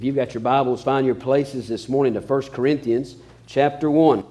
If you've got your Bibles, find your places this morning to 1 Corinthians chapter 1.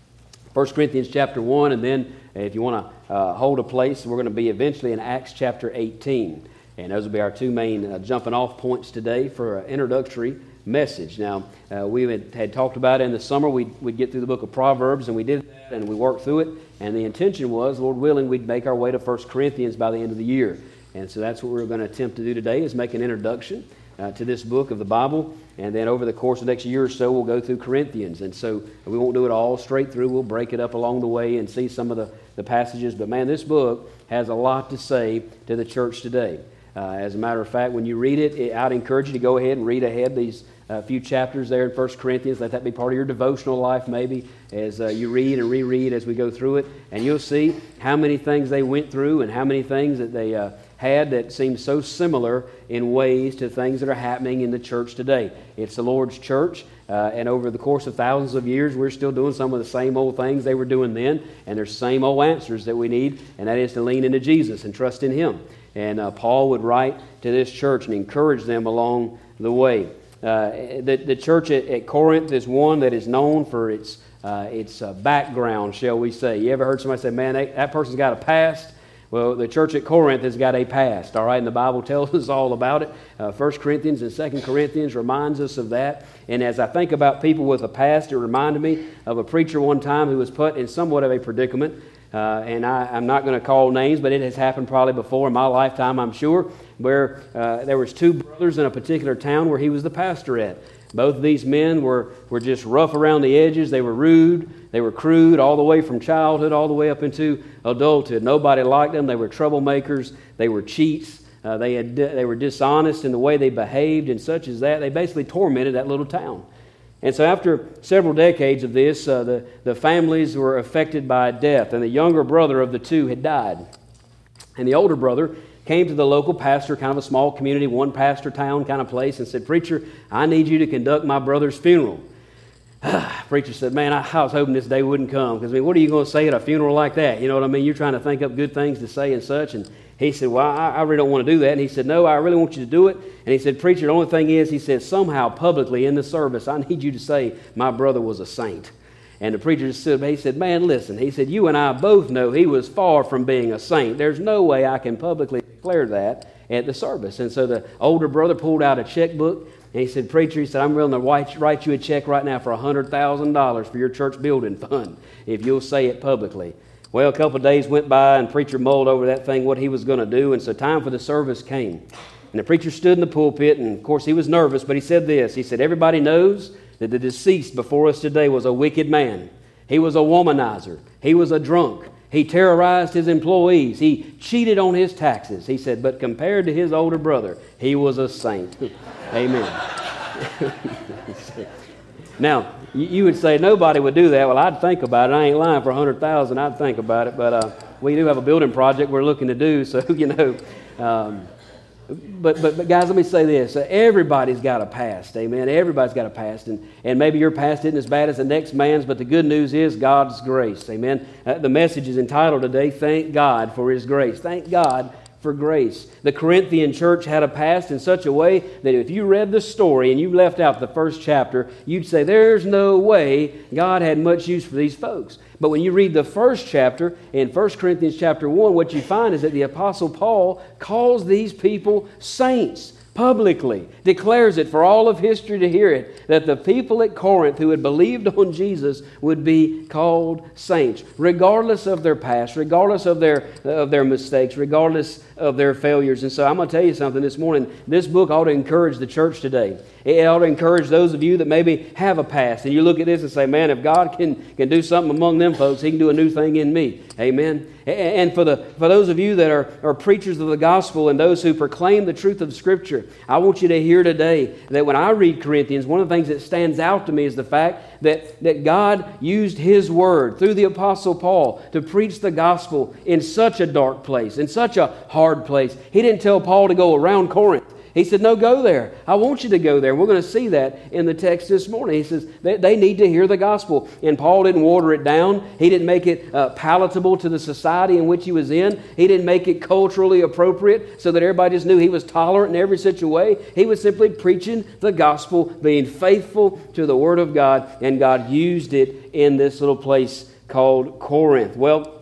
1 Corinthians chapter 1, and then if you want to hold a place, we're going to be eventually in Acts chapter 18. And those will be our two main jumping off points today for an introductory message. Now, we had talked about in the summer we'd get through the book of Proverbs, and we did that, and we worked through it. And the intention was, Lord willing, we'd make our way to 1 Corinthians by the end of the year. And so that's what we're going to attempt to do today, is make an introduction to this book of the Bible, and then over the course of the next year or so we'll go through Corinthians. And so we won't do it all straight through. We'll break it up along the way and see some of the passages. But man, this book has a lot to say to the church today. As a matter of fact, when you read it, I'd encourage you to go ahead and read ahead these few chapters there in 1 Corinthians. Let that be part of your devotional life maybe as you read and reread as we go through it. And you'll see how many things they went through and how many things that they had that seem so similar in ways to things that are happening in the church today. It's the Lord's church, and over the course of thousands of years, we're still doing some of the same old things they were doing then, and there's same old answers that we need, and that is to lean into Jesus and trust in Him. And Paul would write to this church and encourage them along the way. The church at Corinth is one that is known for its background, shall we say. You ever heard somebody say, man, that person's got a past? Well, the church at Corinth has got a past, all right, and the Bible tells us all about it. 1 Corinthians and 2 Corinthians reminds us of that. And as I think about people with a past, it reminded me of a preacher one time who was put in somewhat of a predicament. And I'm not going to call names, but it has happened probably before in my lifetime, I'm sure, where there was two brothers in a particular town where he was the pastor at. Both of these men were just rough around the edges. They were rude. They were crude all the way from childhood all the way up into adulthood. Nobody liked them. They were troublemakers. They were cheats. They were dishonest in the way they behaved and such as that. They basically tormented that little town. And so after several decades of this, the families were affected by death, and the younger brother of the two had died. And the older brother came to the local pastor, kind of a small community, one pastor town kind of place, and said, "Preacher, I need you to conduct my brother's funeral." Preacher said, "Man, I was hoping this day wouldn't come, because what are you going to say at a funeral like that? You know what I mean? You're trying to think up good things to say and such." And he said, "Well, I really don't want to do that." And he said, "No, I really want you to do it." And he said, "Preacher, the only thing is," he said, "somehow publicly in the service, I need you to say my brother was a saint." And the preacher said, he said, "Man, listen," he said, "you and I both know he was far from being a saint. There's no way I can publicly declare that at the service." And so the older brother pulled out a checkbook, and he said, "Preacher," he said, "I'm willing to write you a check right now for $100,000 for your church building fund if you'll say it publicly." Well, a couple of days went by, and the preacher mulled over that thing, what he was going to do, and so time for the service came. And the preacher stood in the pulpit, and of course he was nervous, but he said this. He said, "Everybody knows that the deceased before us today was a wicked man. He was a womanizer. He was a drunk. He terrorized his employees. He cheated on his taxes." He said, "But compared to his older brother, he was a saint." Amen. Now, you would say nobody would do that. Well, I'd think about it. I ain't lying for $100,000. I'd think about it. But we do have a building project we're looking to do, so, But guys, let me say this. Everybody's got a past, amen? Everybody's got a past, and maybe your past isn't as bad as the next man's, but the good news is God's grace, amen? The message is entitled today, "Thank God for His Grace." Thank God for grace. The Corinthian church had a past in such a way that if you read the story and you left out the first chapter, you'd say, there's no way God had much use for these folks. But when you read the first chapter in 1 Corinthians chapter 1, what you find is that the Apostle Paul calls these people saints publicly, declares it for all of history to hear it, that the people at Corinth who had believed on Jesus would be called saints, regardless of their past, regardless of their mistakes, regardless of their failures. And so I'm going to tell you something this morning. This book ought to encourage the church today. It ought to encourage those of you that maybe have a past, and you look at this and say, man, if God can do something among them folks, He can do a new thing in me. Amen. And for those of you that are preachers of the gospel and those who proclaim the truth of Scripture, I want you to hear today that when I read Corinthians, one of the things that stands out to me is the fact that God used His Word through the Apostle Paul to preach the gospel in such a dark place, in such a hard place. He didn't tell Paul to go around Corinth. He said, no, go there. I want you to go there. And we're going to see that in the text this morning. He says they need to hear the gospel. And Paul didn't water it down. He didn't make it palatable to the society in which he was in. He didn't make it culturally appropriate so that everybody just knew he was tolerant in every such a way. He was simply preaching the gospel, being faithful to the Word of God, and God used it in this little place called Corinth. Well,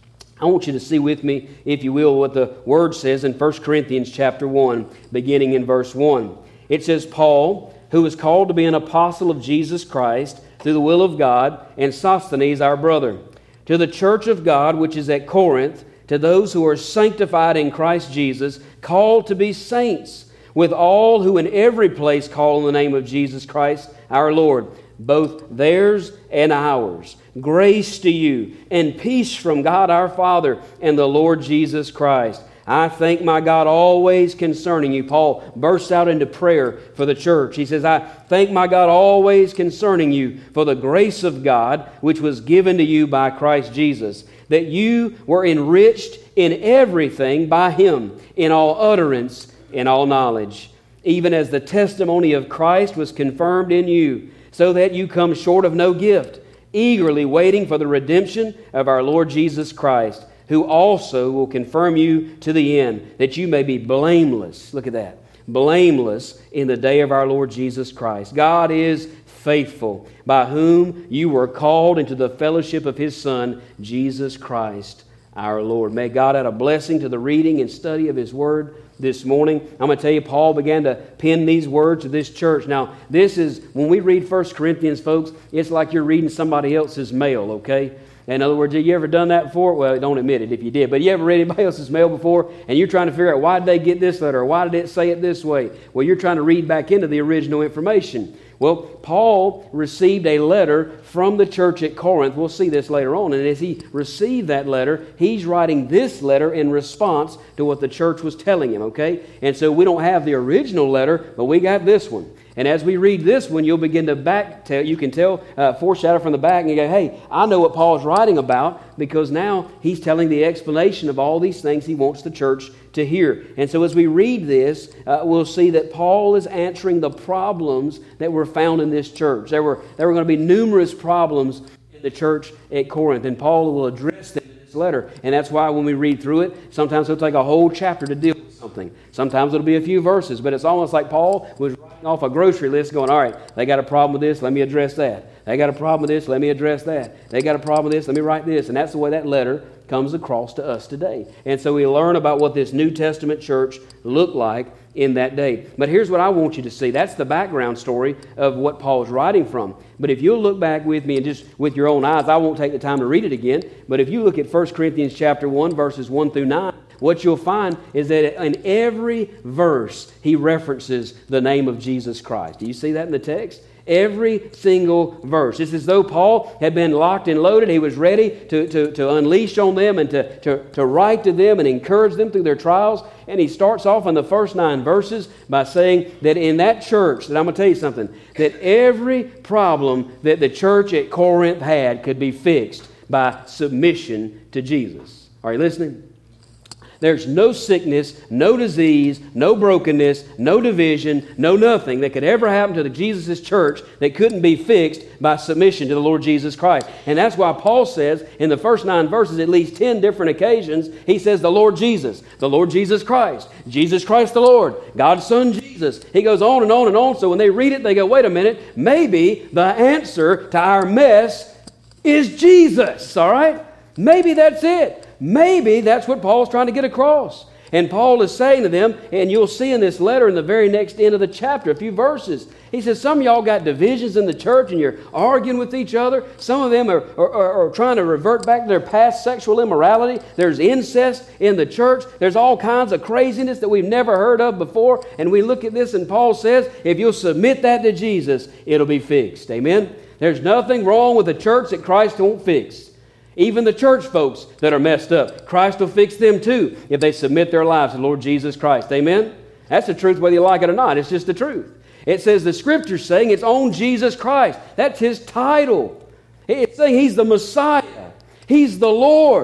I want you to see with me, if you will, what the Word says in 1 Corinthians chapter 1, beginning in verse 1. It says, Paul, who is called to be an apostle of Jesus Christ through the will of God, and Sosthenes our brother, to the church of God which is at Corinth, to those who are sanctified in Christ Jesus, called to be saints, with all who in every place call on the name of Jesus Christ our Lord, both theirs and ours. Grace to you and peace from God our Father and the Lord Jesus Christ. I thank my God always concerning you. Paul bursts out into prayer for the church. He says, I thank my God always concerning you for the grace of God which was given to you by Christ Jesus, that you were enriched in everything by Him, in all utterance, in all knowledge, even as the testimony of Christ was confirmed in you, so that you come short of no gift, eagerly waiting for the redemption of our Lord Jesus Christ, who also will confirm you to the end, that you may be blameless. Look at that. Blameless in the day of our Lord Jesus Christ. God is faithful, by whom you were called into the fellowship of His Son, Jesus Christ our Lord. May God add a blessing to the reading and study of His Word this morning. I'm going to tell you, Paul began to pen these words to this church. Now, this is, when we read 1 Corinthians, folks, it's like you're reading somebody else's mail, okay? In other words, have you ever done that before? Well, don't admit it if you did. But you ever read anybody else's mail before, and you're trying to figure out, why did they get this letter, or why did it say it this way? Well, you're trying to read back into the original information. Well, Paul received a letter from the church at Corinth. We'll see this later on. And as he received that letter, he's writing this letter in response to what the church was telling him, okay? And so we don't have the original letter, but we got this one. And as we read this one, you'll begin to you can tell, foreshadow from the back, and you go, hey, I know what Paul's writing about, because now he's telling the explanation of all these things he wants the church to hear. And so as we read this, we'll see that Paul is answering the problems that were found in this church. There were going to be numerous problems in the church at Corinth, and Paul will address them in this letter. And that's why when we read through it, sometimes it'll take a whole chapter to deal with something. Sometimes it'll be a few verses, but it's almost like Paul was writing off a grocery list going, all right, they got a problem with this, let me address that. They got a problem with this, let me address that. They got a problem with this, let me write this. And that's the way that letter comes across to us today. And so we learn about what this New Testament church looked like in that day. But here's what I want you to see. That's the background story of what Paul's writing from. But if you'll look back with me and just with your own eyes, I won't take the time to read it again, but if you look at 1 Corinthians chapter 1, verses 1 through 9, what you'll find is that in every verse, he references the name of Jesus Christ. Do you see that in the text? Every single verse. It's as though Paul had been locked and loaded. He was ready to unleash on them and to write to them and encourage them through their trials. And he starts off in the first 9 verses by saying that in that church, that I'm going to tell you something, that every problem that the church at Corinth had could be fixed by submission to Jesus. Are you listening? There's no sickness, no disease, no brokenness, no division, no nothing that could ever happen to the Jesus' church that couldn't be fixed by submission to the Lord Jesus Christ. And that's why Paul says in the first 9 verses, at least 10 different occasions, he says the Lord Jesus Christ the Lord, God's Son Jesus. He goes on and on and on. So when they read it, they go, wait a minute, maybe the answer to our mess is Jesus, all right? Maybe that's it. Maybe that's what Paul's trying to get across. And Paul is saying to them, and you'll see in this letter in the very next end of the chapter, a few verses, he says, some of y'all got divisions in the church and you're arguing with each other. Some of them are trying to revert back to their past sexual immorality. There's incest in the church. There's all kinds of craziness that we've never heard of before. And we look at this and Paul says, if you'll submit that to Jesus, it'll be fixed. Amen? There's nothing wrong with a church that Christ won't fix. Even the church folks that are messed up, Christ will fix them too if they submit their lives to the Lord Jesus Christ. Amen? That's the truth whether you like it or not. It's just the truth. It says the Scripture's saying it's on Jesus Christ. That's His title. It's saying He's the Messiah. He's the Lord.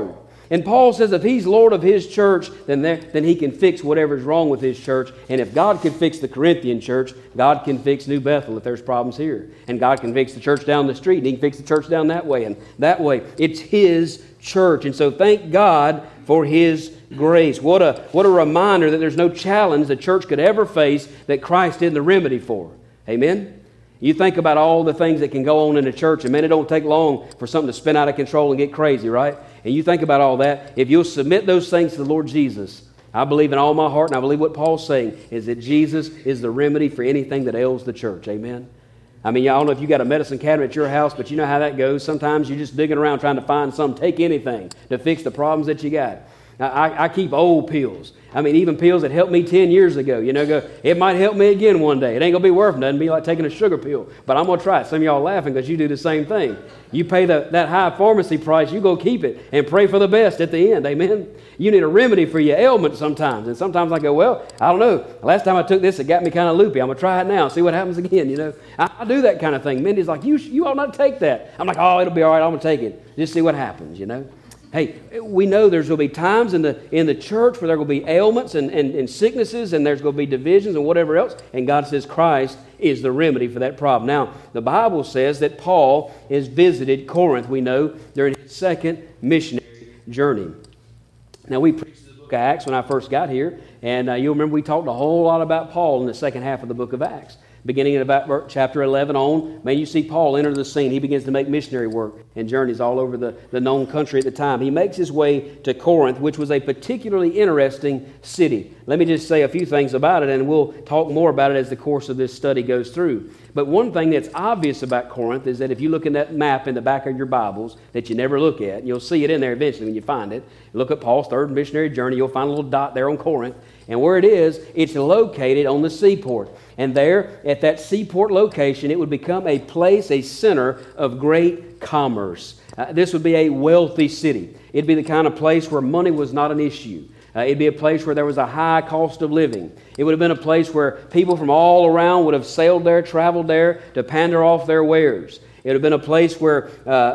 And Paul says if he's Lord of his church, then he can fix whatever's wrong with his church. And if God can fix the Corinthian church, God can fix New Bethel if there's problems here. And God can fix the church down the street, and he can fix the church down that way and that way. It's his church. And so thank God for his grace. What a reminder that there's no challenge the church could ever face that Christ isn't the remedy for. Amen? You think about all the things that can go on in the church, and man, it don't take long for something to spin out of control and get crazy, right? And you think about all that. If you'll submit those things to the Lord Jesus, I believe in all my heart, and I believe what Paul's saying, is that Jesus is the remedy for anything that ails the church. Amen? I mean, I don't know if you got a medicine cabinet at your house, but you know how that goes. Sometimes you're just digging around trying to find something, take anything to fix the problems that you got. I keep old pills. I mean, even pills that helped me 10 years ago. You know, it might help me again one day. It ain't going to be worth nothing. It'd be like taking a sugar pill. But I'm going to try it. Some of y'all laughing because you do the same thing. You pay that high pharmacy price, you go keep it and pray for the best at the end. Amen? You need a remedy for your ailment sometimes. And sometimes I go, well, I don't know. Last time I took this, it got me kind of loopy. I'm going to try it now, see what happens again, you know. I do that kind of thing. Mindy's like, you ought not take that. I'm like, oh, it'll be all right. I'm going to take it. Just see what happens, you know. Hey, we know there's going to be times in the church where there will be ailments and sicknesses, and there's going to be divisions and whatever else, and God says Christ is the remedy for that problem. Now, the Bible says that Paul has visited Corinth, we know, during his second missionary journey. Now, we preached the book of Acts when I first got here, and you'll remember we talked a whole lot about Paul in the second half of the book of Acts. Beginning at about chapter 11 on, man, you see Paul enter the scene. He begins to make missionary work and journeys all over the known country at the time. He makes his way to Corinth, which was a particularly interesting city. Let me just say a few things about it, and we'll talk more about it as the course of this study goes through. But one thing that's obvious about Corinth is that if you look in that map in the back of your Bibles that you never look at, you'll see it in there eventually when you find it. Look at Paul's third missionary journey. You'll find a little dot there on Corinth. And where it is, it's located on the seaport. And there, at that seaport location, it would become a place, a center of great commerce. This would be a wealthy city. It'd be the kind of place where money was not an issue. It'd be a place where there was a high cost of living. It would have been a place where people from all around would have sailed there, traveled there to pander off their wares. It would have been a place where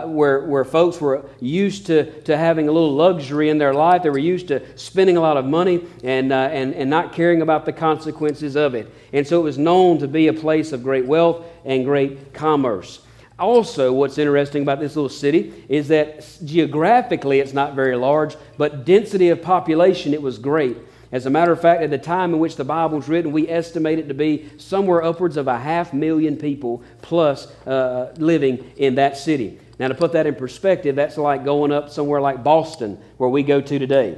folks were used to having a little luxury in their life. They were used to spending a lot of money and not caring about the consequences of it. And so it was known to be a place of great wealth and great commerce. Also, what's interesting about this little city is that geographically it's not very large, but density of population, it was great. As a matter of fact, at the time in which the Bible was written, we estimate it to be somewhere upwards of 500,000 people plus living in that city. Now, to put that in perspective, that's like going up somewhere like Boston, where we go to today,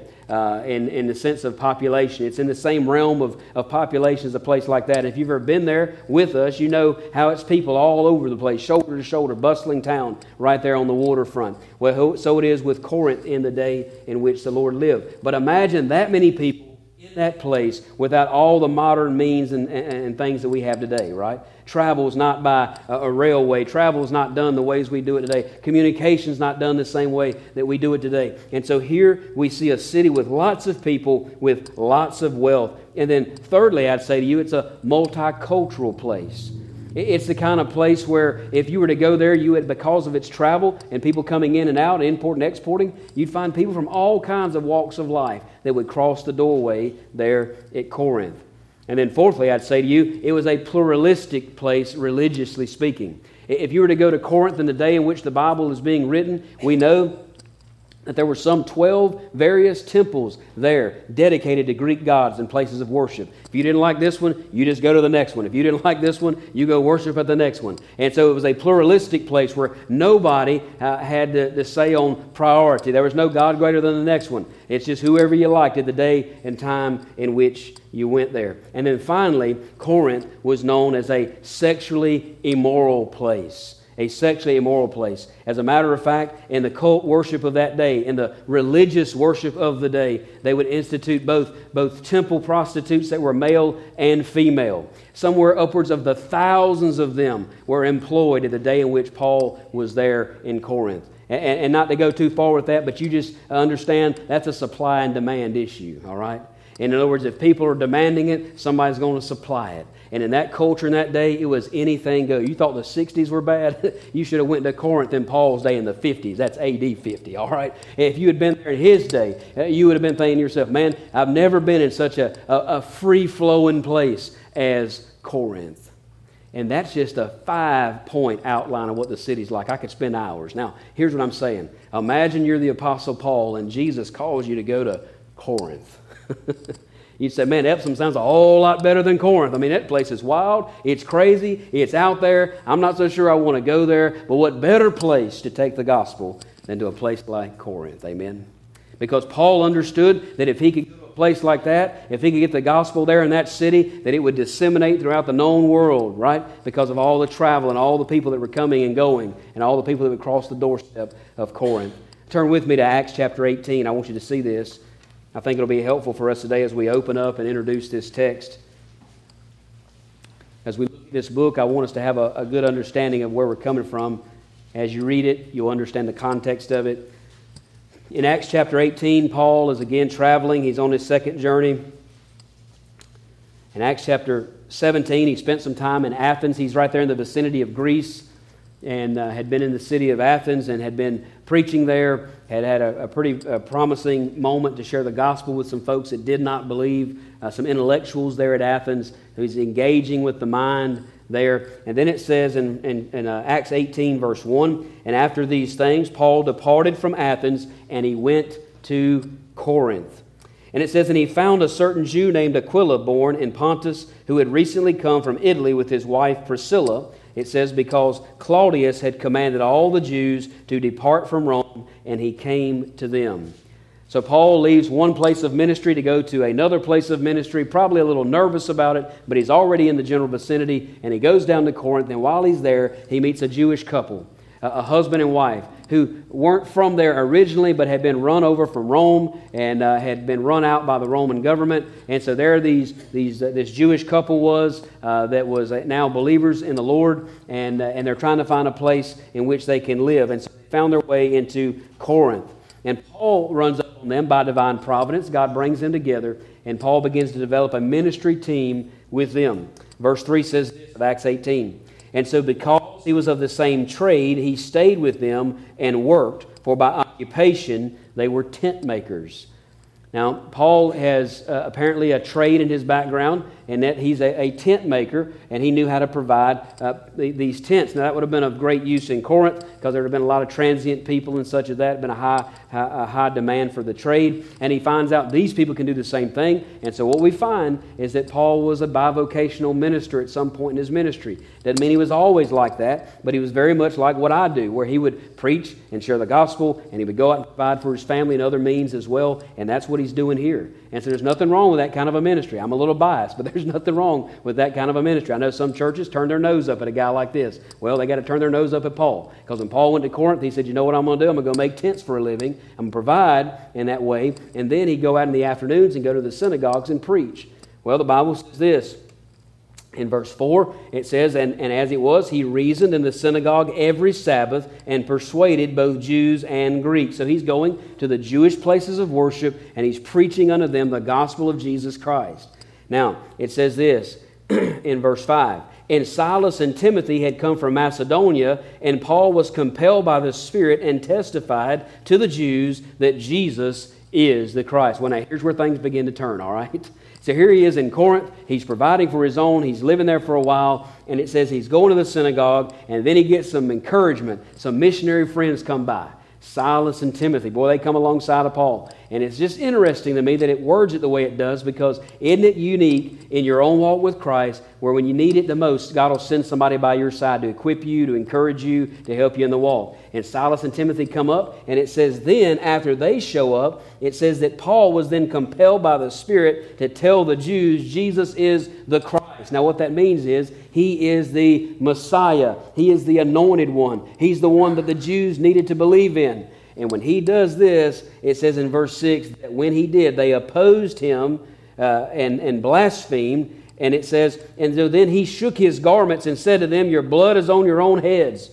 in the sense of population. It's in the same realm of population as a place like that. If you've ever been there with us, you know how it's people all over the place, shoulder to shoulder, bustling town right there on the waterfront. Well, so it is with Corinth in the day in which the Lord lived. But imagine that many people in that place without all the modern means and things that we have today, right? Travel is not by a railway. Travel is not done the ways we do it today. Communication is not done the same way that we do it today. And so here we see a city with lots of people with lots of wealth. And then thirdly, I'd say to you, it's a multicultural place. It's the kind of place where if you were to go there, you would, because of its travel and people coming in and out, importing and exporting, you'd find people from all kinds of walks of life that would cross the doorway there at Corinth. And then fourthly, I'd say to you, it was a pluralistic place, religiously speaking. If you were to go to Corinth in the day in which the Bible is being written, we know that there were some 12 various temples there dedicated to Greek gods and places of worship. If you didn't like this one, you just go to the next one. If you didn't like this one, you go worship at the next one. And so it was a pluralistic place where nobody had to say on priority. There was no God greater than the next one. It's just whoever you liked at the day and time in which you went there. And then finally, Corinth was known as a sexually immoral place. A sexually immoral place. As a matter of fact, in the cult worship of that day, in the religious worship of the day, they would institute both temple prostitutes that were male and female. Somewhere upwards of the thousands of them were employed at the day in which Paul was there in Corinth. And not to go too far with that, but you just understand that's a supply and demand issue, all right? And in other words, if people are demanding it, somebody's going to supply it. And in that culture in that day, it was anything go. You thought the 60s were bad? You should have went to Corinth in Paul's day in the 50s. That's AD 50, all right? If you had been there in his day, you would have been thinking to yourself, man, I've never been in such a free-flowing place as Corinth. And that's just a 5-point outline of what the city's like. I could spend hours. Now, here's what I'm saying. Imagine you're the Apostle Paul and Jesus calls you to go to Corinth. You'd say, man, Epsom sounds a whole lot better than Corinth. I mean, that place is wild. It's crazy. It's out there. I'm not so sure I want to go there. But what better place to take the gospel than to a place like Corinth? Amen? Because Paul understood that if he could go to a place like that, if he could get the gospel there in that city, that it would disseminate throughout the known world, right? Because of all the travel and all the people that were coming and going and all the people that would cross the doorstep of Corinth. Turn with me to Acts chapter 18. I want you to see this. I think it'll be helpful for us today as we open up and introduce this text. As we look at this book, I want us to have a good understanding of where we're coming from. As you read it, you'll understand the context of it. In Acts chapter 18, Paul is again traveling. He's on his second journey. In Acts chapter 17, he spent some time in Athens. He's right there in the vicinity of Greece and had been in the city of Athens and had been preaching there, had a pretty promising moment to share the gospel with some folks that did not believe, some intellectuals there at Athens. He's engaging with the mind there. And then it says in Acts 18, verse 1, and after these things, Paul departed from Athens, and he went to Corinth. And it says, and he found a certain Jew named Aquila, born in Pontus, who had recently come from Italy with his wife Priscilla. It says, because Claudius had commanded all the Jews to depart from Rome, and he came to them. So Paul leaves one place of ministry to go to another place of ministry, probably a little nervous about it, but he's already in the general vicinity, and he goes down to Corinth, and while he's there, he meets a Jewish couple, a husband and wife, who weren't from there originally, but had been run over from Rome and had been run out by the Roman government. And so there this Jewish couple was that was now believers in the Lord, and they're trying to find a place in which they can live. And so they found their way into Corinth. And Paul runs up on them by divine providence. God brings them together, and Paul begins to develop a ministry team with them. Verse 3 says this of Acts 18, and so because he was of the same trade, he stayed with them and worked, for by occupation they were tent makers. Now, Paul has apparently a trade in his background, and that he's a tent maker, and he knew how to provide these tents. Now, that would have been of great use in Corinth, because there would have been a lot of transient people and such as that, been a high demand for the trade. And he finds out these people can do the same thing. And so what we find is that Paul was a bivocational minister at some point in his ministry. Doesn't mean he was always like that, but he was very much like what I do, where he would preach and share the gospel, and he would go out and provide for his family and other means as well, and that's what he's doing here. And so there's nothing wrong with that kind of a ministry. I'm a little biased, but there's nothing wrong with that kind of a ministry. I know some churches turn their nose up at a guy like this. Well, they got to turn their nose up at Paul, because when Paul went to Corinth, he said, you know what I'm going to do? I'm going to go make tents for a living. I'm going to provide in that way, and then he'd go out in the afternoons and go to the synagogues and preach. Well, the Bible says this. In verse 4, it says, and as it was, he reasoned in the synagogue every Sabbath and persuaded both Jews and Greeks. So he's going to the Jewish places of worship, and he's preaching unto them the gospel of Jesus Christ. Now, it says this in verse 5, and Silas and Timothy had come from Macedonia, and Paul was compelled by the Spirit and testified to the Jews that Jesus is the Christ. Well, now, here's where things begin to turn, all right? So here he is in Corinth. He's providing for his own. He's living there for a while. And it says he's going to the synagogue. And then he gets some encouragement. Some missionary friends come by. Silas and Timothy. Boy, they come alongside of Paul. And it's just interesting to me that it words it the way it does, because isn't it unique in your own walk with Christ, where when you need it the most, God will send somebody by your side to equip you, to encourage you, to help you in the walk. And Silas and Timothy come up, and it says then, after they show up, it says that Paul was then compelled by the Spirit to tell the Jews Jesus is the Christ. Now what that means is he is the Messiah. He is the anointed one. He's the one that the Jews needed to believe in. And when he does this, it says in verse 6 that when he did, they opposed him and blasphemed. And it says, and so then he shook his garments and said to them, your blood is on your own heads. Now,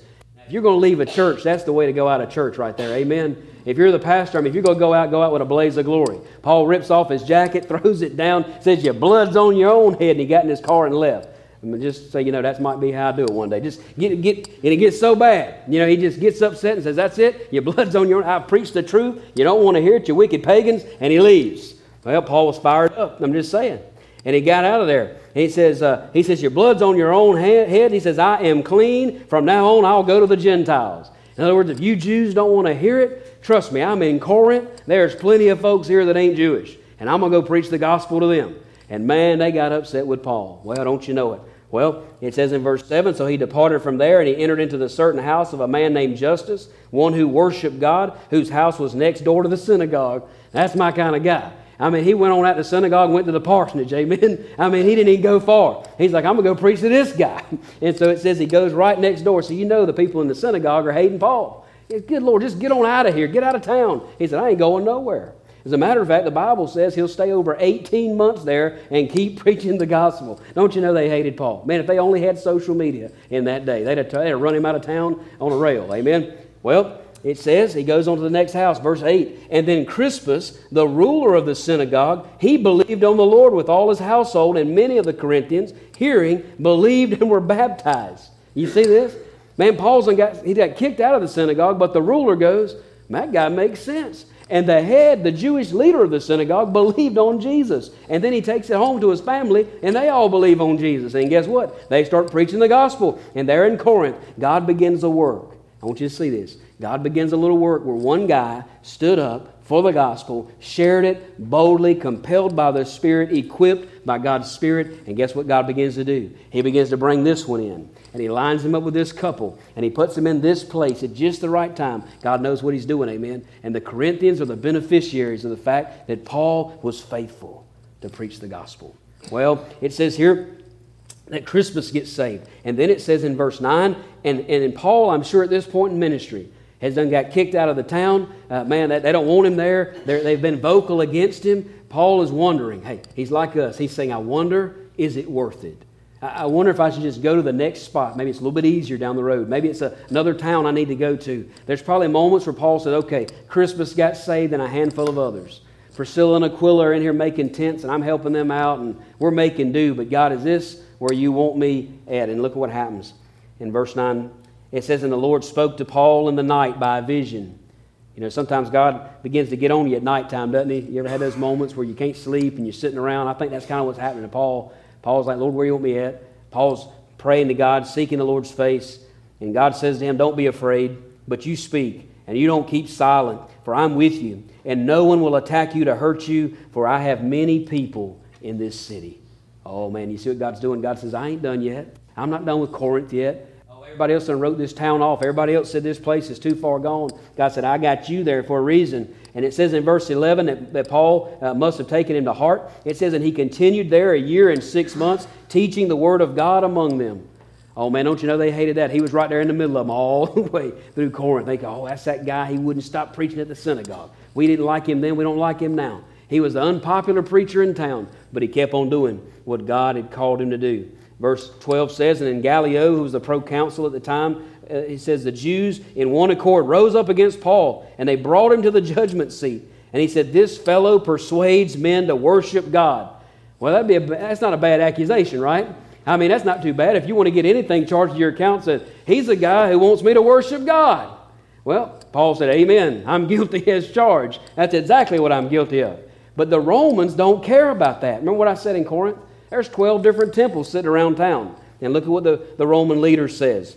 If you're going to leave a church, that's the way to go out of church right there. Amen. If you're the pastor, if you're going to go out with a blaze of glory. Paul rips off his jacket, throws it down, says, your blood's on your own head, and he got in his car and left. And just so you know, that might be how I do it one day. Just and it gets so bad. He just gets upset and says, that's it, your blood's on your own. I've preached the truth. You don't want to hear it, you wicked pagans. And he leaves. Well, Paul was fired up. I'm just saying. And he got out of there. And he says, your blood's on your own head. He says, I am clean. From now on, I'll go to the Gentiles. In other words, if you Jews don't want to hear it, trust me, I'm in Corinth. There's plenty of folks here that ain't Jewish. And I'm going to go preach the gospel to them. And man, they got upset with Paul. Well, don't you know it? Well, it says in verse 7, so he departed from there, and he entered into the certain house of a man named Justus, one who worshiped God, whose house was next door to the synagogue. That's my kind of guy. He went on out to the synagogue and went to the parsonage, amen? He didn't even go far. He's like, I'm going to go preach to this guy. And so it says he goes right next door. So the people in the synagogue are hating Paul. Good Lord, just get on out of here. Get out of town. He said, I ain't going nowhere. As a matter of fact, the Bible says he'll stay over 18 months there and keep preaching the gospel. Don't you know they hated Paul? Man, if they only had social media in that day, they'd have run him out of town on a rail, amen? Well, it says, he goes on to the next house, verse 8. And then Crispus, the ruler of the synagogue, he believed on the Lord with all his household, and many of the Corinthians, hearing, believed and were baptized. You see this? Man, he got kicked out of the synagogue, but the ruler goes, that guy makes sense. And the Jewish leader of the synagogue, believed on Jesus. And then he takes it home to his family, and they all believe on Jesus. And guess what? They start preaching the gospel. And there in Corinth, God begins a work. I want you to see this. God begins a little work where one guy stood up for the gospel, shared it boldly, compelled by the Spirit, equipped by God's Spirit. And guess what God begins to do? He begins to bring this one in. And he lines him up with this couple. And he puts them in this place at just the right time. God knows what he's doing, amen. And the Corinthians are the beneficiaries of the fact that Paul was faithful to preach the gospel. Well, it says here that Crispus gets saved. And then it says in verse 9, and in Paul, I'm sure at this point in ministry, has done got kicked out of the town. They don't want him there. They've been vocal against him. Paul is wondering, hey, he's like us. He's saying, I wonder, is it worth it? I wonder if I should just go to the next spot. Maybe it's a little bit easier down the road. Maybe it's another town I need to go to. There's probably moments where Paul said, okay, Crispus got saved and a handful of others. Priscilla and Aquila are in here making tents, and I'm helping them out, and we're making do. But God, is this where you want me at? And look at what happens. In verse 9, it says, and the Lord spoke to Paul in the night by a vision. Sometimes God begins to get on you at nighttime, doesn't he? You ever had those moments where you can't sleep and you're sitting around? I think that's kind of what's happening to Paul. Paul's like, Lord, where you want me at? Paul's praying to God, seeking the Lord's face. And God says to him, don't be afraid, but you speak, and you don't keep silent, for I'm with you. And no one will attack you to hurt you, for I have many people in this city. Oh, man, you see what God's doing? God says, I ain't done yet. I'm not done with Corinth yet. Everybody else done wrote this town off. Everybody else said this place is too far gone. God said, I got you there for a reason. And it says in verse 11 that Paul must have taken him to heart. It says, and he continued there 1 year and 6 months, teaching the word of God among them. Oh, man, don't you know they hated that? He was right there in the middle of them all the way through Corinth. They go, oh, that's that guy. He wouldn't stop preaching at the synagogue. We didn't like him then. We don't like him now. He was the unpopular preacher in town, but he kept on doing what God had called him to do. Verse 12 says, and in Gallio, who was the proconsul at the time, he says, the Jews in one accord rose up against Paul, and they brought him to the judgment seat. And he said, this fellow persuades men to worship God. Well, that's not a bad accusation, right? That's not too bad. If you want to get anything charged to your account, says, he's a guy who wants me to worship God. Well, Paul said, amen, I'm guilty as charged. That's exactly what I'm guilty of. But the Romans don't care about that. Remember what I said in Corinth? There's 12 different temples sitting around town. And look at what the Roman leader says.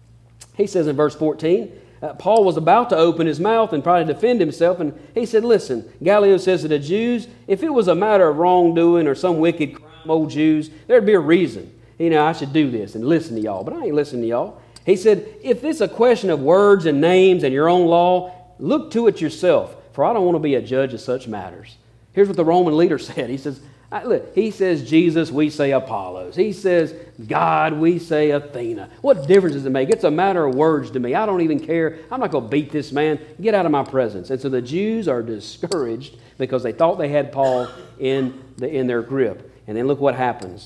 He says in verse 14, Paul was about to open his mouth and probably defend himself. And he said, listen, Gallio says to the Jews, if it was a matter of wrongdoing or some wicked crime, old Jews, there'd be a reason. I should do this and listen to y'all. But I ain't listening to y'all. He said, if it's a question of words and names and your own law, look to it yourself. For I don't want to be a judge of such matters. Here's what the Roman leader said. He says, Jesus, we say Apollos. He says God, we say Athena. What difference does it make? It's a matter of words to me. I don't even care. I'm not going to beat this man. Get out of my presence. And so the Jews are discouraged because they thought they had Paul in their grip. And then look what happens.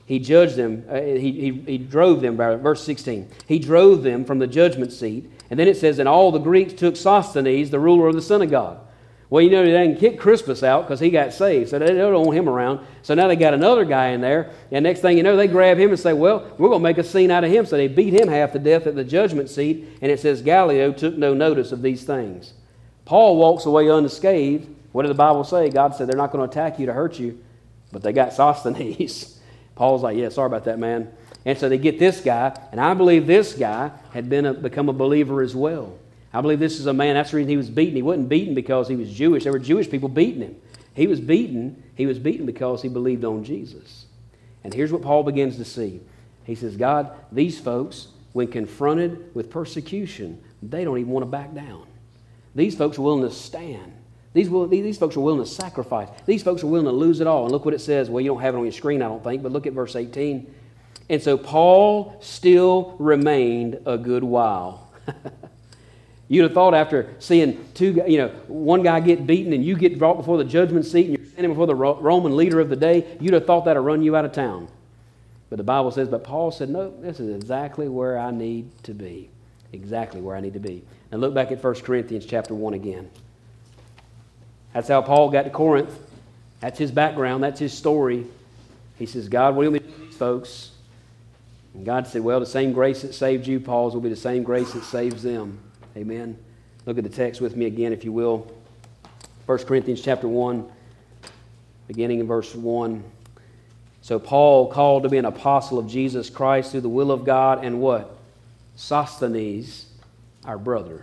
He judged them, he drove them, verse 16. He drove them from the judgment seat. And then it says, and all the Greeks took Sosthenes, the ruler of the synagogue. Well, you know, they didn't kick Crispus out because he got saved, so they don't want him around. So now they got another guy in there, and next thing you know, they grab him and say, well, we're going to make a scene out of him. So they beat him half to death at the judgment seat, and it says Gallio took no notice of these things. Paul walks away unscathed. What did the Bible say? God said they're not going to attack you to hurt you, but they got Sosthenes. Paul's like, yeah, sorry about that, man. And so they get this guy, and I believe this guy had become a believer as well. I believe this is a man, that's the reason he was beaten. He wasn't beaten because he was Jewish. There were Jewish people beating him. He was beaten because he believed on Jesus. And here's what Paul begins to see. He says, God, these folks, when confronted with persecution, they don't even want to back down. These folks are willing to stand. These folks are willing to sacrifice. These folks are willing to lose it all. And look what it says. Well, you don't have it on your screen, I don't think, but look at verse 18. And so Paul still remained a good while. You'd have thought after seeing one guy get beaten and you get brought before the judgment seat and you're standing before the Roman leader of the day, you'd have thought that would run you out of town. But the Bible says, but Paul said, no, this is exactly where I need to be. Exactly where I need to be. Now look back at 1 Corinthians chapter 1 again. That's how Paul got to Corinth. That's his background. That's his story. He says, God, what do you do with these folks? And God said, well, the same grace that saved you, Paul's, will be the same grace that saves them. Amen. Look at the text with me again, if you will. 1 Corinthians chapter 1, beginning in verse 1. So Paul, called to be an apostle of Jesus Christ through the will of God, and what? Sosthenes, our brother.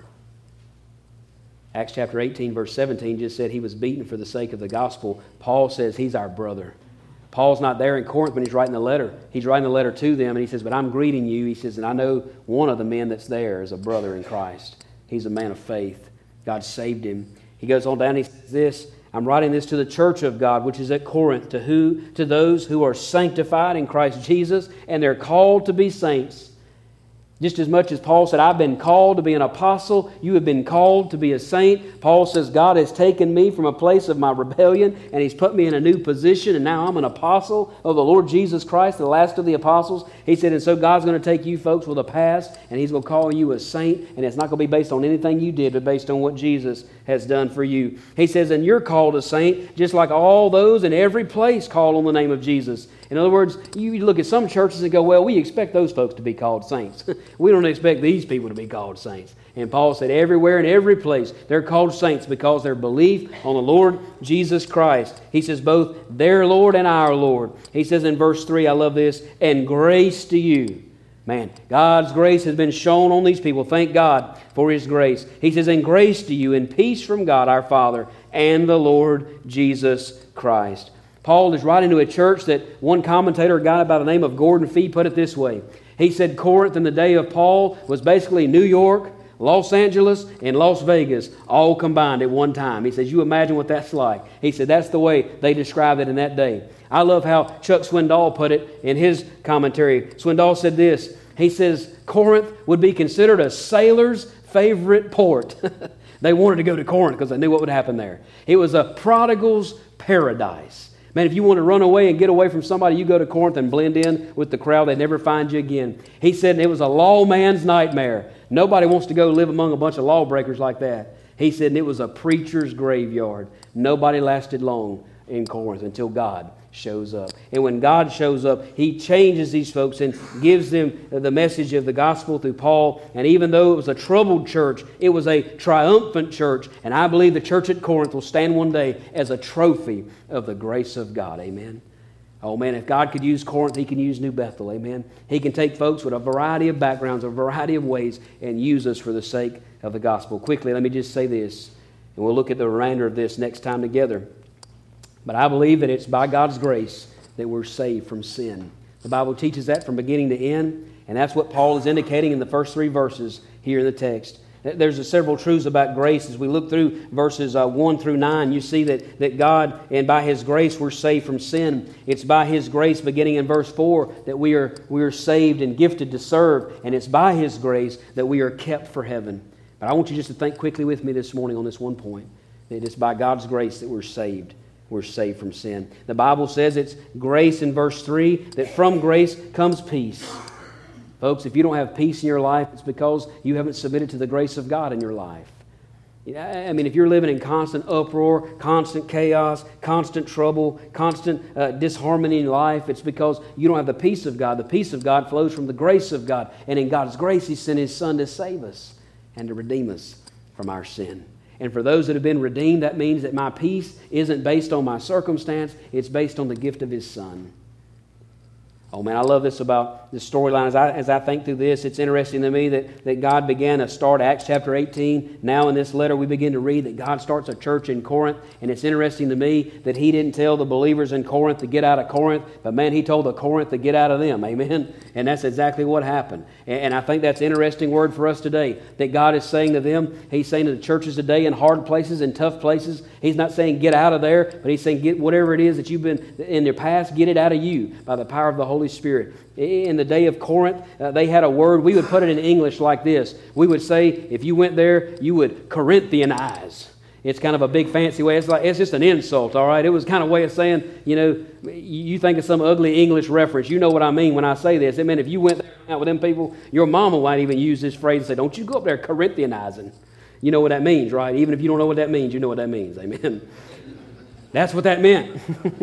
Acts chapter 18, verse 17 just said he was beaten for the sake of the gospel. Paul says he's our brother. Paul's not there in Corinth when he's writing the letter. He's writing the letter to them, and he says, but I'm greeting you. He says, and I know one of the men that's there is a brother in Christ. He's a man of faith. God saved him. He goes on down, he says this, I'm writing this to the church of God, which is at Corinth, to those who are sanctified in Christ Jesus, and they're called to be saints. Just as much as Paul said, I've been called to be an apostle, you have been called to be a saint. Paul says, God has taken me from a place of my rebellion, and He's put me in a new position, and now I'm an apostle of the Lord Jesus Christ, the last of the apostles. He said, and so God's going to take you folks with a past, and He's going to call you a saint, and it's not going to be based on anything you did, but based on what Jesus has done for you. He says, and you're called a saint, just like all those in every place call on the name of Jesus. In other words, you look at some churches and go, well, we expect those folks to be called saints. We don't expect these people to be called saints. And Paul said everywhere and every place they're called saints because their belief on the Lord Jesus Christ. He says both their Lord and our Lord. He says in verse 3, I love this, and grace to you. Man, God's grace has been shown on these people. Thank God for His grace. He says, and grace to you and peace from God our Father and the Lord Jesus Christ. Paul is writing to a church that one commentator, a guy by the name of Gordon Fee, put it this way. He said Corinth in the day of Paul was basically New York, Los Angeles, and Las Vegas all combined at one time. He says, you imagine what that's like. He said that's the way they described it in that day. I love how Chuck Swindoll put it in his commentary. Swindoll said this. He says Corinth would be considered a sailor's favorite port. They wanted to go to Corinth because they knew what would happen there. It was a prodigal's paradise. Man, if you want to run away and get away from somebody, you go to Corinth and blend in with the crowd. They never find you again. He said it was a lawman's nightmare. Nobody wants to go live among a bunch of lawbreakers like that. He said it was a preacher's graveyard. Nobody lasted long in Corinth until God shows up. And when God shows up, He changes these folks and gives them the message of the gospel through Paul. And even though it was a troubled church, it was a triumphant church. And I believe the church at Corinth will stand one day as a trophy of the grace of God. Amen. Oh man, if God could use Corinth, He can use New Bethel. Amen. He can take folks with a variety of backgrounds, a variety of ways, and use us for the sake of the gospel. Quickly, let me just say this, and we'll look at the remainder of this next time together. But I believe that it's by God's grace that we're saved from sin. The Bible teaches that from beginning to end, and that's what Paul is indicating in the first 3 verses here in the text. There's several truths about grace. As we look through verses 1 through 9, you see that God, and by His grace, we're saved from sin. It's by His grace, beginning in verse 4, that we are saved and gifted to serve, and it's by His grace that we are kept for heaven. But I want you just to think quickly with me this morning on this one point, that it's by God's grace that we're saved we're saved from sin. The Bible says it's grace in verse 3, that from grace comes peace. Folks, if you don't have peace in your life, it's because you haven't submitted to the grace of God in your life. I mean, if you're living in constant uproar, constant chaos, constant trouble, constant disharmony in life, it's because you don't have the peace of God. The peace of God flows from the grace of God. And in God's grace, He sent His Son to save us and to redeem us from our sin. And for those that have been redeemed, that means that my peace isn't based on my circumstance. It's based on the gift of His Son. Oh man, I love this about the storyline. As I think through this, it's interesting to me that God began to start Acts chapter 18. Now in this letter we begin to read that God starts a church in Corinth. And it's interesting to me that He didn't tell the believers in Corinth to get out of Corinth, but man, He told the Corinth to get out of them. Amen? And that's exactly what happened. And I think that's an interesting word for us today, that God is saying to them, He's saying to the churches today in hard places, in tough places, He's not saying get out of there, but He's saying get whatever it is that you've been in your past, get it out of you by the power of the Holy Spirit. In the day of Corinth, they had a word. We would put it in English like this. We would say, if you went there, you would Corinthianize. It's kind of a big fancy way. It's just an insult, all right? It was kind of a way of saying, you think of some ugly English reference. You know what I mean when I say this. It meant if you went there out with them people, your mama might even use this phrase and say, don't you go up there Corinthianizing. You know what that means, right? Even if you don't know what that means, you know what that means. Amen. That's what that meant.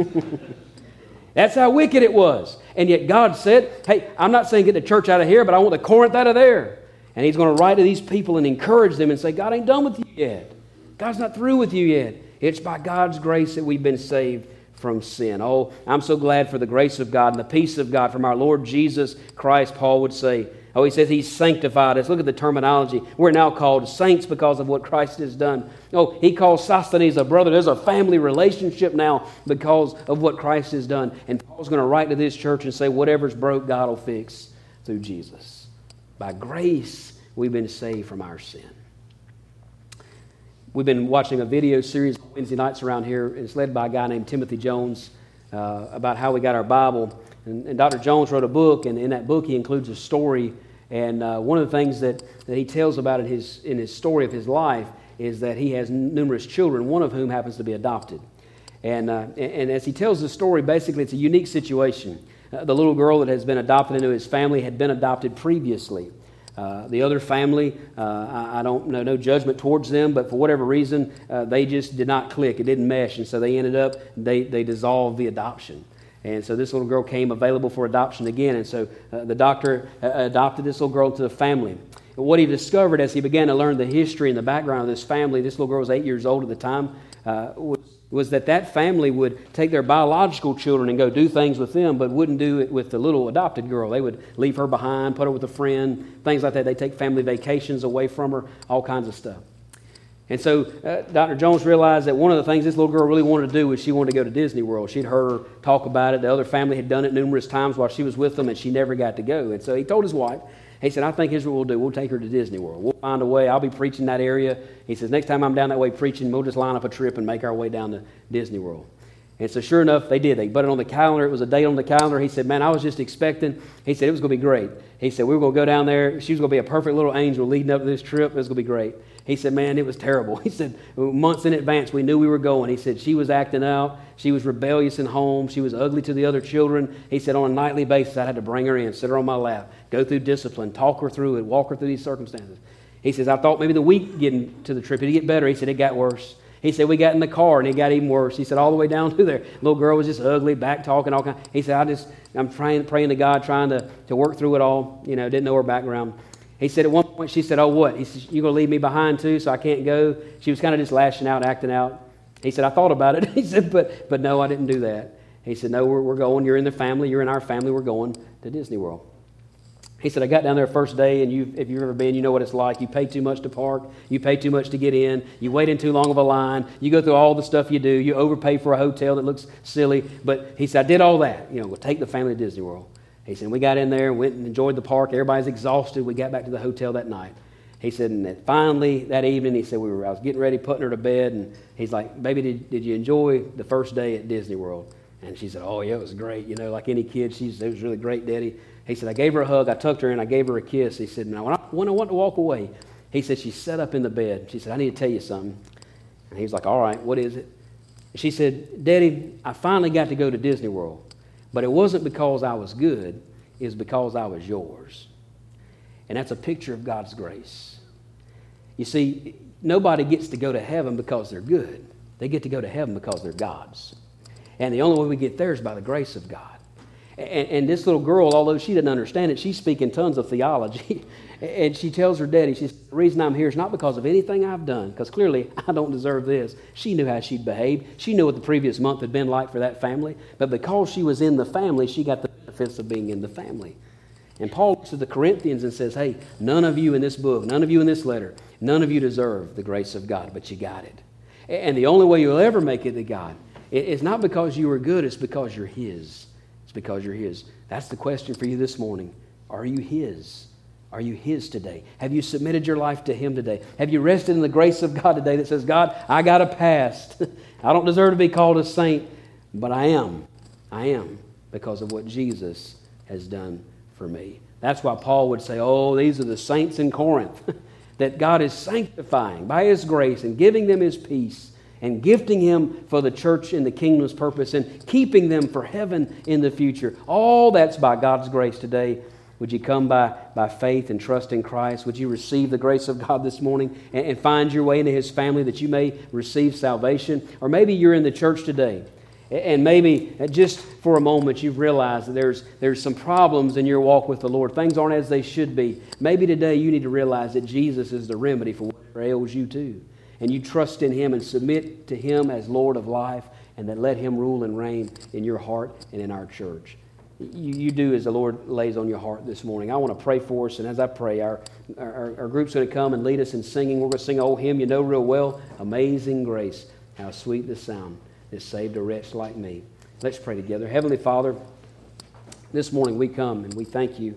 That's how wicked it was. And yet God said, hey, I'm not saying get the church out of here, but I want the Corinth out of there. And He's going to write to these people and encourage them and say, God ain't done with you yet. God's not through with you yet. It's by God's grace that we've been saved from sin. Oh, I'm so glad for the grace of God and the peace of God from our Lord Jesus Christ, Paul would say. Oh, he says He's sanctified us. Look at the terminology. We're now called saints because of what Christ has done. Oh, He calls Sosthenes a brother. There's a family relationship now because of what Christ has done. And Paul's going to write to this church and say, whatever's broke, God will fix through Jesus. By grace, we've been saved from our sin. We've been watching a video series on Wednesday nights around here. It's led by a guy named Timothy Jones about how we got our Bible. And Dr. Jones wrote a book, and in that book he includes a story. And one of the things that he tells about in his story of his life is that he has numerous children, one of whom happens to be adopted. And as he tells the story, basically it's a unique situation. The little girl that has been adopted into his family had been adopted previously. The other family, I don't know, no judgment towards them, but for whatever reason, they just did not click. It didn't mesh, and so they ended up, they dissolved the adoption. And so this little girl came available for adoption again, and so the doctor adopted this little girl to the family. And what he discovered as he began to learn the history and the background of this family, this little girl was 8 years old at the time, was that family would take their biological children and go do things with them, but wouldn't do it with the little adopted girl. They would leave her behind, put her with a friend, things like that. They take family vacations away from her, all kinds of stuff. And so Dr. Jones realized that one of the things this little girl really wanted to do was she wanted to go to Disney World. She'd heard her talk about it. The other family had done it numerous times while she was with them, and she never got to go. And so he told his wife, he said, I think here's what we'll do. We'll take her to Disney World. We'll find a way. I'll be preaching that area. He says, next time I'm down that way preaching, we'll just line up a trip and make our way down to Disney World. And so sure enough, they did. They put it on the calendar. It was a date on the calendar. He said, man, I was just expecting. He said, it was going to be great. He said, we were going to go down there. She was going to be a perfect little angel leading up to this trip. It was going to be great. He said, man, it was terrible. He said, months in advance, we knew we were going. He said, she was acting out. She was rebellious in home. She was ugly to the other children. He said, on a nightly basis, I had to bring her in, sit her on my lap, go through discipline, talk her through it, walk her through these circumstances. He says, I thought maybe the week getting to the trip, it'd get better. He said, it got worse. He said, we got in the car, and it got even worse. He said, all the way down to there. Little girl was just ugly, back talking, all kinds. He said, I'm praying to God, trying to work through it all. Didn't know her background. He said at one point, she said, oh, what? He said, you're going to leave me behind too, so I can't go? She was kind of just lashing out, acting out. He said, I thought about it. He said, but no, I didn't do that. He said, no, we're going. You're in the family. You're in our family. We're going to Disney World. He said, I got down there first day, and if you've ever been, you know what it's like. You pay too much to park. You pay too much to get in. You wait in too long of a line. You go through all the stuff you do. You overpay for a hotel that looks silly. But he said, I did all that. We'll take the family to Disney World. He said, we got in there, went and enjoyed the park. Everybody's exhausted. We got back to the hotel that night. He said, and then finally that evening, he said, I was getting ready, putting her to bed, and he's like, baby, did you enjoy the first day at Disney World? And she said, oh, yeah, it was great. Like any kid, it was really great, Daddy. He said, I gave her a hug. I tucked her in. I gave her a kiss. He said, now, when I went to walk away, he said, she sat up in the bed. She said, I need to tell you something. And he was like, all right, what is it? She said, Daddy, I finally got to go to Disney World, but it wasn't because I was good, it was because I was yours. And that's a picture of God's grace. You see, nobody gets to go to heaven because they're good. They get to go to heaven because they're God's. And the only way we get there is by the grace of God. And this little girl, although she didn't understand it, she's speaking tons of theology. And she tells her daddy, she says, the reason I'm here is not because of anything I've done, because clearly I don't deserve this. She knew how she'd behaved. She knew what the previous month had been like for that family. But because she was in the family, she got the benefits of being in the family. And Paul looks to the Corinthians and says, hey, none of you in this book, none of you in this letter, none of you deserve the grace of God, but you got it. And the only way you'll ever make it to God is not because you were good, it's because you're His. It's because you're His. That's the question for you this morning. Are you His? Are you His today? Have you submitted your life to Him today? Have you rested in the grace of God today that says, God, I got a past. I don't deserve to be called a saint, but I am. I am because of what Jesus has done for me. That's why Paul would say, oh, these are the saints in Corinth that God is sanctifying by His grace and giving them His peace and gifting Him for the church and the kingdom's purpose and keeping them for heaven in the future. All that's by God's grace today. Would you come by faith and trust in Christ? Would you receive the grace of God this morning and find your way into His family that you may receive salvation? Or maybe you're in the church today and maybe just for a moment you've realized that there's some problems in your walk with the Lord. Things aren't as they should be. Maybe today you need to realize that Jesus is the remedy for whatever ails you too. And you trust in Him and submit to Him as Lord of life, and then let Him rule and reign in your heart and in our church. You do as the Lord lays on your heart this morning. I want to pray for us, and as I pray, our group's going to come and lead us in singing. We're going to sing an old hymn you know real well, Amazing Grace, how sweet the sound that saved a wretch like me. Let's pray together. Heavenly Father, this morning we come and we thank You.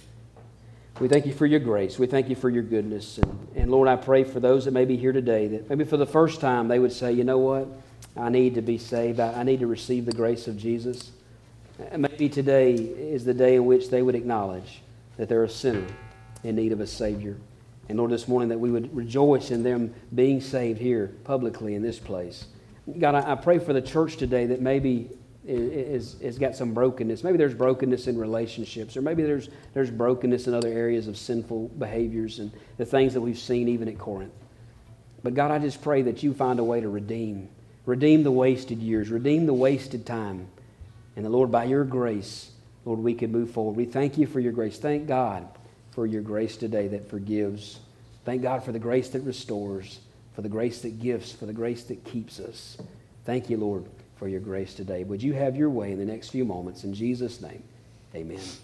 We thank You for Your grace. We thank You for Your goodness. And Lord, I pray for those that may be here today that maybe for the first time they would say, you know what? I need to be saved. I need to receive the grace of Jesus. And maybe today is the day in which they would acknowledge that they're a sinner in need of a Savior. And Lord, this morning that we would rejoice in them being saved here publicly in this place. God, I pray for the church today that maybe has got some brokenness. Maybe there's brokenness in relationships, or maybe there's brokenness in other areas of sinful behaviors and the things that we've seen even at Corinth. But God, I just pray that You find a way to redeem the wasted years, redeem the wasted time. And the Lord, by Your grace, Lord, we can move forward. We thank You for Your grace. Thank God for Your grace today that forgives. Thank God for the grace that restores, for the grace that gives, for the grace that keeps us. Thank You, Lord, for Your grace today. Would You have Your way in the next few moments? In Jesus' name, amen.